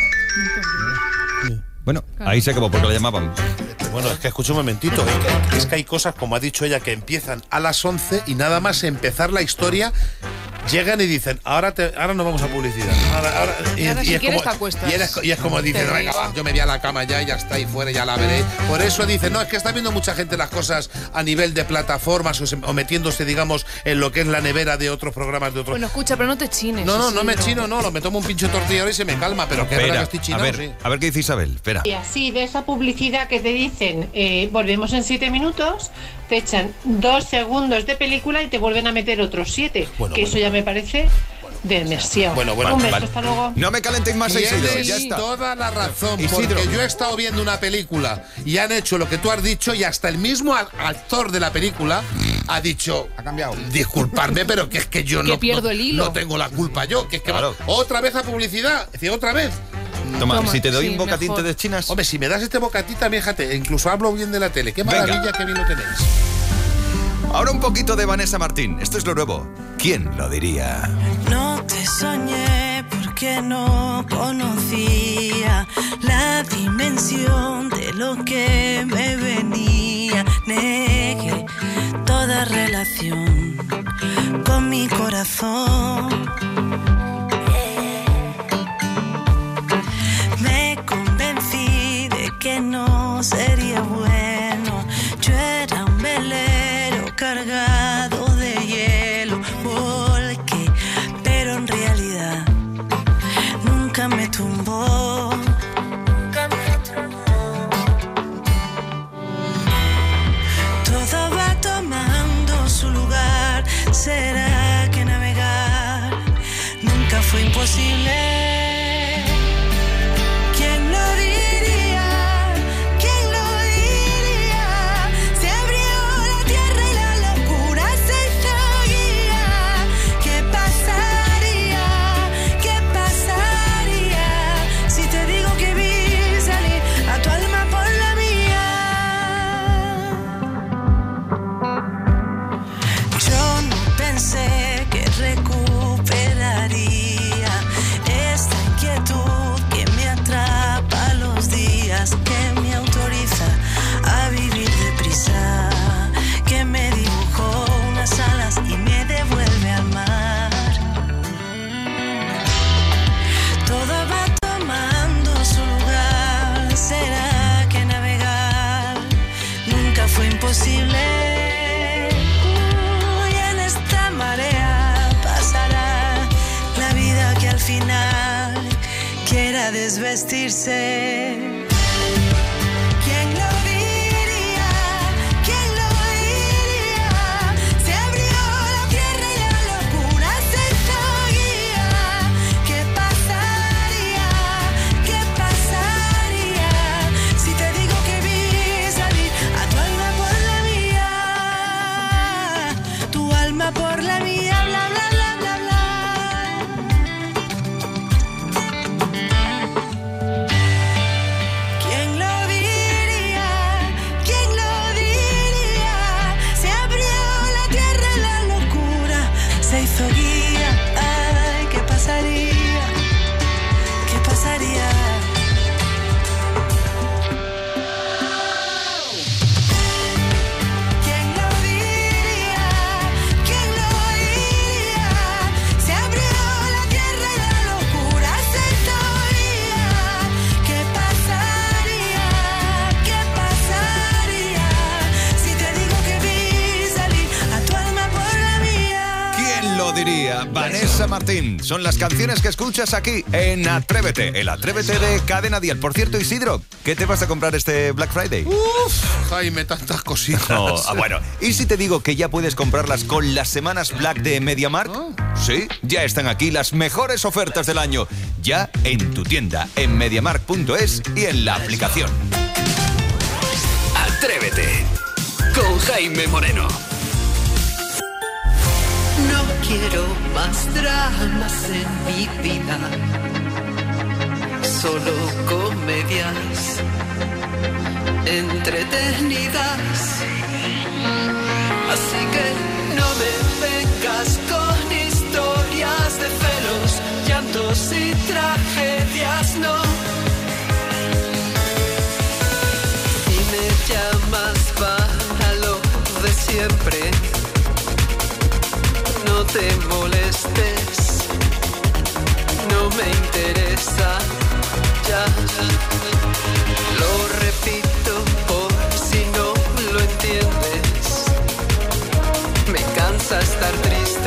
Bueno, ahí se acabó porque lo llamaban. Bueno, es que escucha un momentito. Es que, es que hay cosas, como ha dicho ella, que empiezan a las once y nada más empezar la historia... Llegan y dicen, ahora te, ahora nos vamos a publicidad. Ahora, ahora, y, ahora y, si es quieres como, te acuestas. y, eres, y es como dicen, venga, va, yo me voy a la cama ya y ya está ahí fuera, ya la veré. Por eso dicen, no, es que está viendo mucha gente las cosas a nivel de plataformas o, se, o metiéndose, digamos, en lo que es la nevera de otros programas de otros. Bueno, escucha, pero no te chines. No, no, sí, no me no. chino, no, lo me tomo un pinche tortilla y se me calma, pero que es verdad que estoy chinado, a ver, sí. A ver qué dice Isabel, espera. Y así, de esa publicidad que te dicen, eh, volvemos en siete minutos, te echan dos segundos de película y te vuelven a meter otros siete. Bueno, que bueno. eso ya me parece demasiado. Bueno, bueno, un beso, vale. hasta luego. No me calentéis más, Isidro. Tienes Ya está. toda la razón, Isidro. porque yo he estado viendo una película y han hecho lo que tú has dicho y hasta el mismo actor de la película ha dicho, ha cambiado. Disculpadme, pero que es que yo que no, pierdo no, el hilo. no tengo la culpa yo, que es que Claro. va, otra vez a publicidad, es decir, otra vez. Toma, Toma, si te doy sí, un bocatín mejor. te deschinas. Hombre, si me das este bocatita, también, fíjate, incluso hablo bien de la tele. Qué maravilla, Venga. que bien lo tenéis. Ahora un poquito de Vanessa Martín. Esto es lo nuevo. ¿Quién lo diría? No te soñé porque no conocía la dimensión de lo que me venía. Negué toda relación con mi corazón. Me convencí de que no sería bueno. Yo era un velero cargado nunca me tumbó. Todo va tomando su lugar. ¿Será que navegar nunca fue imposible? ¿Quién lo diría? ¿Quién lo diría? Se abrió la tierra y la locura se hizo guía. ¿Qué pasaría? ¿Qué pasaría si te digo que vi salir a tu alma por la mía? Yo no pensé que recuperaría esta inquietud que me atrapa los días, que me autoriza a vivir deprisa, que me dibujó unas alas y me devuelve al mar. Todo va tomando su lugar. ¿Será que navegar nunca fue imposible? Uy, en esta marea pasará la vida que al final quiera desvestirse. ¿Quién lo diría? ¿Quién lo diría? Se abrió la tierra y la locura se hizo guía. ¿Qué pasaría? ¿Qué pasaría si te digo que vi salir a tu alma por la mía? Tu alma por la mía, bla, bla, bla, bla, bla. ¿Quién lo diría? ¿Quién lo diría? Se abrió la tierra y la locura se hizo guía. Ay, ¿qué pasaría? ¿Qué pasaría? ¿Quién lo diría? ¿Quién lo diría? Se abrió la tierra y la locura se hizo guía. ¿Qué pasaría? ¿Qué pasaría si te digo que vi salir a tu alma por la mía? ¿Quién lo diría? Vanessa Martín. Son las canciones que escuchas aquí en Atrévete, el Atrévete de Cadena Dial. Por cierto, Isidro, ¿qué te vas a comprar este Black Friday? Uf, Jaime, tantas cositas. No, ah, bueno, ¿y si te digo que ya puedes comprarlas con las semanas Black de MediaMarkt? Sí, ya están aquí las mejores ofertas del año. Ya en tu tienda, en mediamarkt punto es y en la aplicación. Atrévete con Jaime Moreno. No quiero más dramas en mi vida, solo comedias entretenidas. Así que no me vengas con historias de celos, llantos y tragedias, no. Si me llamas para lo de siempre, no te molestes, no me interesa, ya. Lo repito por si no lo entiendes, me cansa estar triste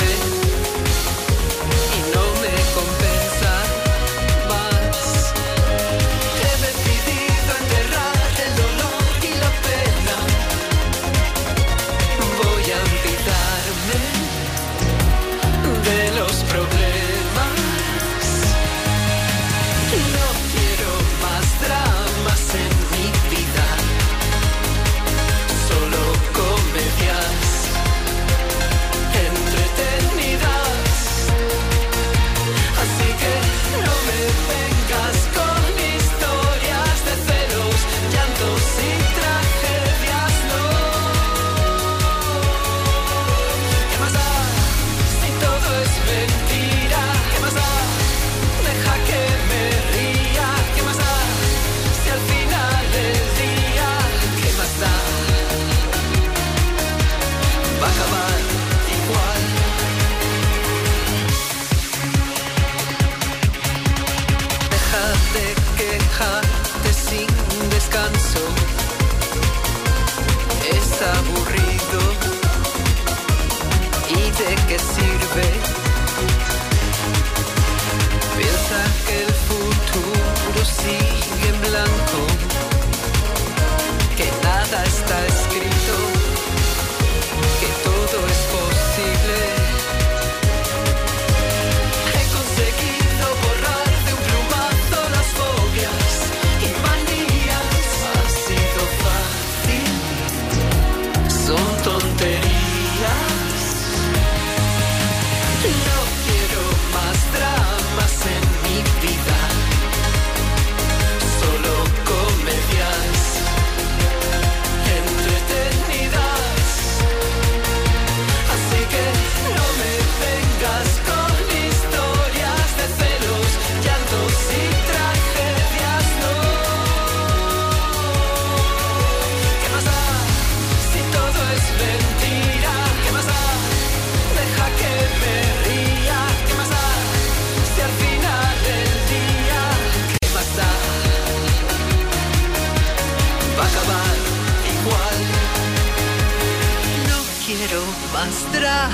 y no me compensa más. He decidido enterrar el dolor y la pena, voy a olvidarme de los problemas. No quiero más dramas en mi vida, solo comedias entretenidas. Así que no me vengas con historias de celos, llantos y tragedias, no. ¿Qué más da si todo es mentira? ¿Qué más da? Deja que me ría. ¿Qué más da si al final del día? ¿Qué más da? Va a acabar igual. Deja de quejarte sin descanso, es aburrido. ¿Y de qué sirve? Piensa que el futuro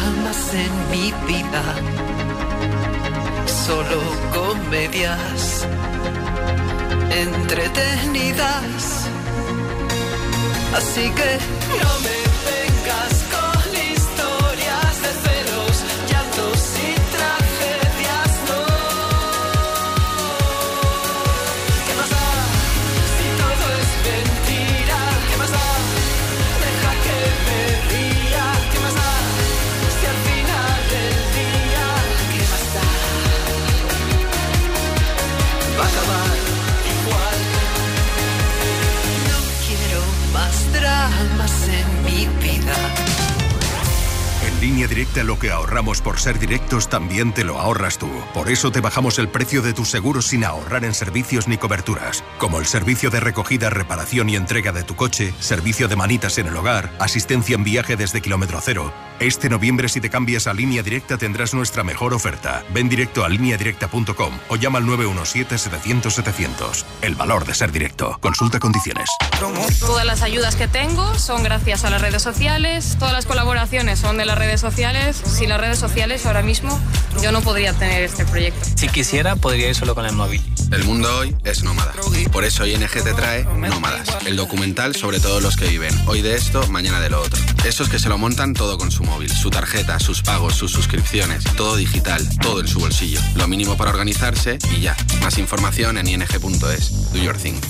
dramas en mi vida, solo comedias entretenidas. Así que no me vengas con historias de celos, llantos y tragedias, no. ¿Qué más da si todo es mentira? ¿Qué más da? Deja que me ría. ¿Qué más da si al final del día? ¿Qué más da? Va a acabar igual. No quiero más dramas en mi vida. En Línea Directa lo que ahorramos por ser directos también te lo ahorras tú. Por eso te bajamos el precio de tus seguros sin ahorrar en servicios ni coberturas. Como el servicio de recogida, reparación y entrega de tu coche, servicio de manitas en el hogar, asistencia en viaje desde kilómetro cero. Este noviembre, si te cambias a Línea Directa, tendrás nuestra mejor oferta. Ven directo a línea directa punto com o llama al nueve uno siete, setecientos, setecientos. El valor de ser directo. Consulta condiciones. Todas las ayudas que tengo son gracias a las redes sociales, todas las colaboraciones son de las redes sociales. Sin las redes sociales, ahora mismo, yo no podría tener este proyecto. Si quisiera, podría ir solo con el móvil. El mundo hoy es nómada. Por eso I N G te trae Nómadas, el documental sobre todos los que viven hoy de esto, mañana de lo otro. Esos que se lo montan todo con su móvil, su tarjeta, sus pagos, sus suscripciones, todo digital, todo en su bolsillo. Lo mínimo para organizarse y ya. Más información en I N G punto es. Do your thing.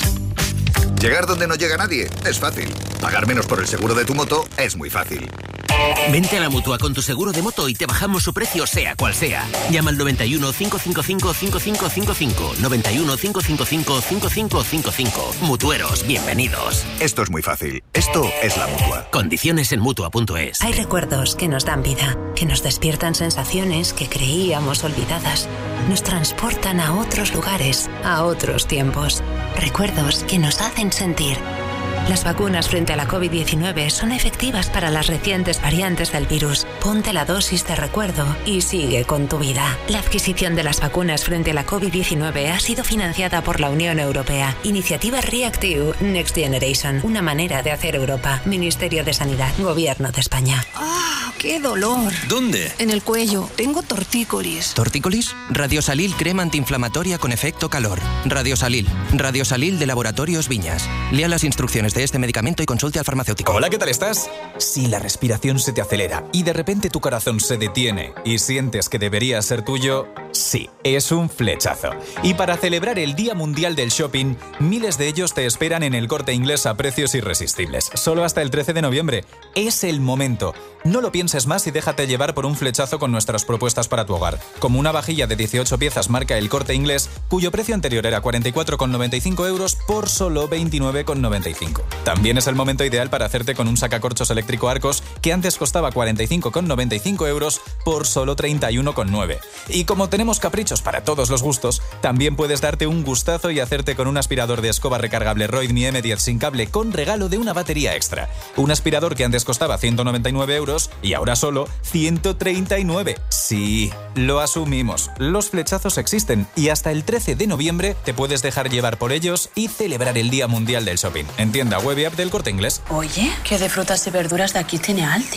Llegar donde no llega nadie es fácil. Pagar menos por el seguro de tu moto es muy fácil. Vente a la Mutua con tu seguro de moto y te bajamos su precio sea cual sea. Llama al noventa y uno, cinco cinco cinco, cinco cinco cinco cinco. noventa y uno, cinco cinco cinco, cinco cinco cinco cinco. Mutueros, bienvenidos. Esto es muy fácil. Esto es la Mutua. Condiciones en Mutua punto es. Hay recuerdos que nos dan vida, que nos despiertan sensaciones que creíamos olvidadas. Nos transportan a otros lugares, a otros tiempos. Recuerdos que nos hacen sentir. Las vacunas frente a la COVID diecinueve son efectivas para las recientes variantes del virus. Ponte la dosis de recuerdo y sigue con tu vida. La adquisición de las vacunas frente a la COVID diecinueve ha sido financiada por la Unión Europea. Iniciativa Reactive Next Generation. Una manera de hacer Europa. Ministerio de Sanidad. Gobierno de España. ¡Ah, qué dolor! ¿Dónde? En el cuello. Tengo tortícolis. ¿Tortícolis? Radiosalil crema antiinflamatoria con efecto calor. Radiosalil. Radiosalil de Laboratorios Viñas. Lea las instrucciones de este medicamento y consulte al farmacéutico. Hola, ¿qué tal estás? Si la respiración se te acelera y de repente tu corazón se detiene y sientes que debería ser tuyo, sí, es un flechazo. Y para celebrar el Día Mundial del Shopping, miles de ellos te esperan en El Corte Inglés a precios irresistibles. Solo hasta el trece de noviembre. Es el momento. No lo pienses más y déjate llevar por un flechazo con nuestras propuestas para tu hogar. Como una vajilla de dieciocho piezas marca El Corte Inglés, cuyo precio anterior era cuarenta y cuatro con noventa y cinco euros por solo veintinueve con noventa y cinco. También es el momento ideal para hacerte con un sacacorchos eléctrico Arcos que antes costaba cuarenta y cinco con noventa y cinco euros por solo treinta y uno con nueve. Y como tenemos caprichos para todos los gustos, también puedes darte un gustazo y hacerte con un aspirador de escoba recargable Roidme eme diez sin cable con regalo de una batería extra. Un aspirador que antes costaba ciento noventa y nueve euros y ahora solo ciento treinta y nueve. Sí, lo asumimos. Los flechazos existen y hasta el trece de noviembre te puedes dejar llevar por ellos y celebrar el Día Mundial del Shopping. En tienda web y app del Corte Inglés. Oye, ¿qué de frutas y verduras de aquí tiene Aldi?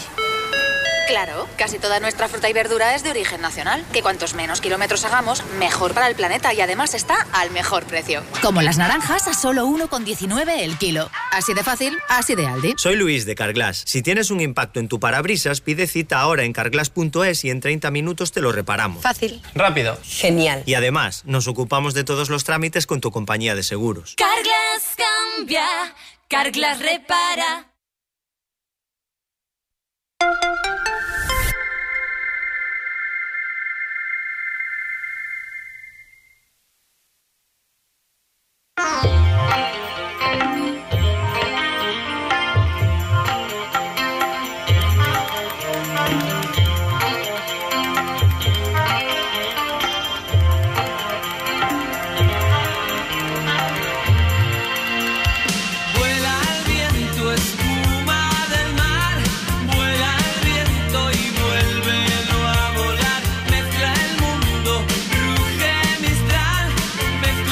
Claro, casi toda nuestra fruta y verdura es de origen nacional. Que cuantos menos kilómetros hagamos, mejor para el planeta y además está al mejor precio. Como las naranjas a solo uno con diecinueve el kilo. Así de fácil, así de Aldi. Soy Luis de Carglass. Si tienes un impacto en tu parabrisas, pide cita ahora en carglass punto es y en treinta minutos te lo reparamos. Fácil. Rápido. Genial. Y además, nos ocupamos de todos los trámites con tu compañía de seguros. Carglass cambia, Carglass repara.